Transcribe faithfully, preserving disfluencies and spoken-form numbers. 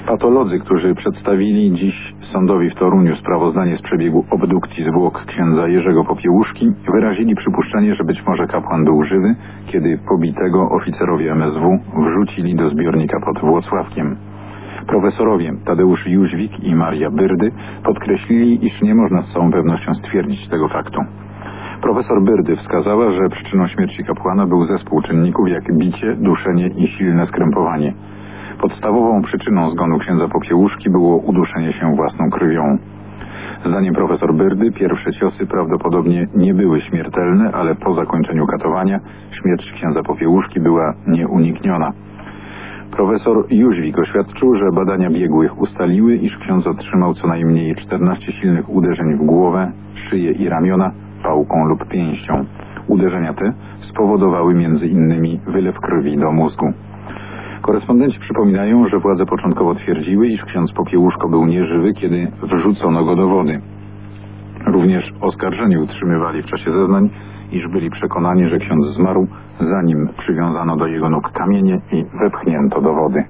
Patolodzy, którzy przedstawili dziś sądowi w Toruniu sprawozdanie z przebiegu obdukcji zwłok księdza Jerzego Popiełuszki, wyrazili przypuszczenie, że być może kapłan był żywy, kiedy pobitego oficerowie M S W wrzucili do zbiornika pod Włocławkiem. Profesorowie Tadeusz Jóźwik i Maria Byrdy podkreślili, iż nie można z całą pewnością stwierdzić tego faktu. Profesor Byrdy wskazała, że przyczyną śmierci kapłana był zespół czynników jak bicie, duszenie i silne skrępowanie. Podstawową przyczyną zgonu księdza Popiełuszki było uduszenie się własną krwią. Zdaniem profesor Byrdy pierwsze ciosy prawdopodobnie nie były śmiertelne, ale po zakończeniu katowania śmierć księdza Popiełuszki była nieunikniona. Profesor Jóźwik oświadczył, że badania biegłych ustaliły, iż ksiądz otrzymał co najmniej czternaście silnych uderzeń w głowę, szyję i ramiona pałką lub pięścią. Uderzenia te spowodowały między innymi wylew krwi do mózgu. Korespondenci przypominają, że władze początkowo twierdziły, iż ksiądz Popiełuszko był nieżywy, kiedy wrzucono go do wody. Również oskarżeni utrzymywali w czasie zeznań, iż byli przekonani, że ksiądz zmarł, zanim przywiązano do jego nóg kamienie i wepchnięto do wody.